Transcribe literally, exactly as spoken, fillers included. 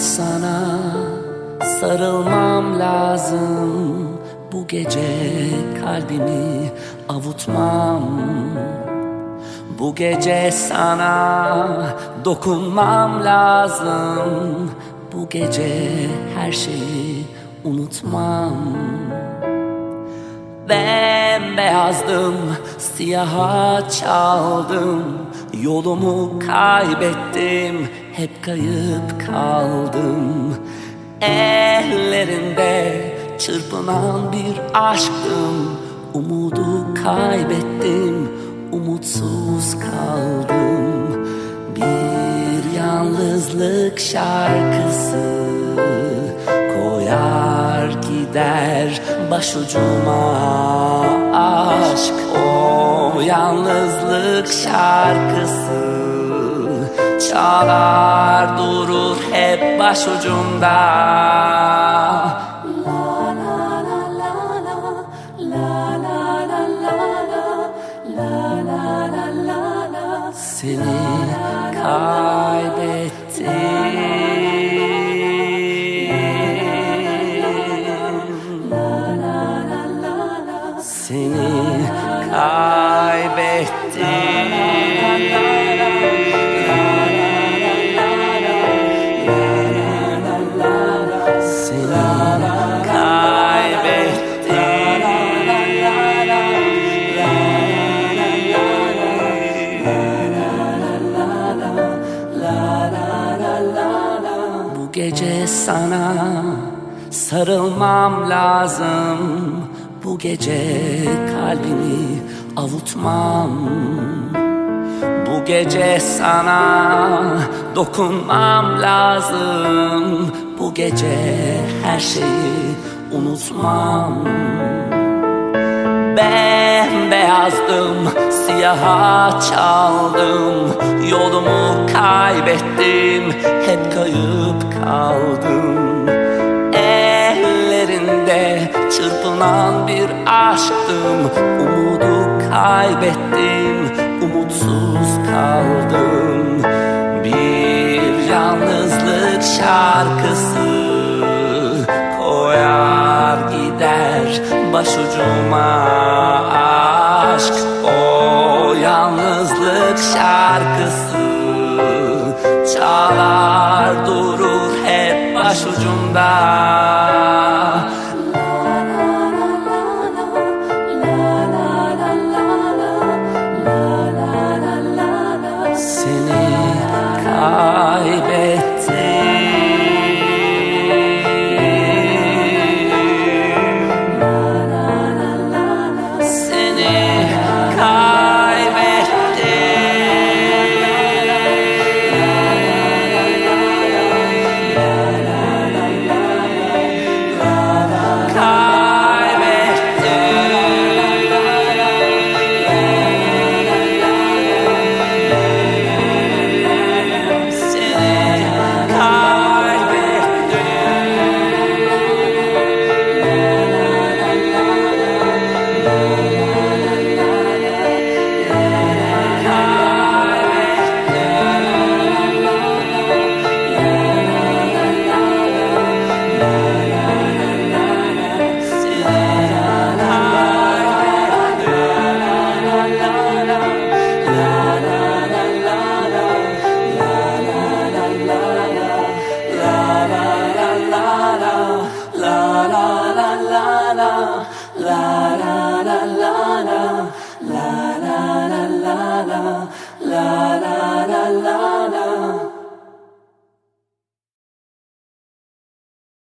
sana sarılmam lazım. Bu gece kalbimi avutmam. Bu gece sana dokunmam lazım. Bu gece her şeyi unutmam. Bembeyazdım, siyaha çaldım. Yolumu kaybettim, hep kayıp kaldım. Ellerinde çırpınan bir aşktım. Umudu kaybettim, umutsuz kaldım. Bir yalnızlık şarkısı koyar gider başucuma aşk. O yalnızlık şarkısı çalar durur hep başucumda. Seni kaybettim. Seni kaybettim. Bu gece sana sarılmam lazım. Bu gece kalbimi avutmam. Bu gece sana dokunmam lazım. Bu gece her şeyi unutmam. Bembeyazdım, siyaha çaldım. Yolumu kaybettim, hep kayıp kaldım. Ellerinde çırpınan bir aşktım. Umudu kaybettim, umutsuz kaldım. Bir yalnızlık şarkısı koyar gider başucuma aşk. O yalnızlık şarkısı çalar durur hep başucumda. Seni kaybettim. Seni kaybettim. La la la la la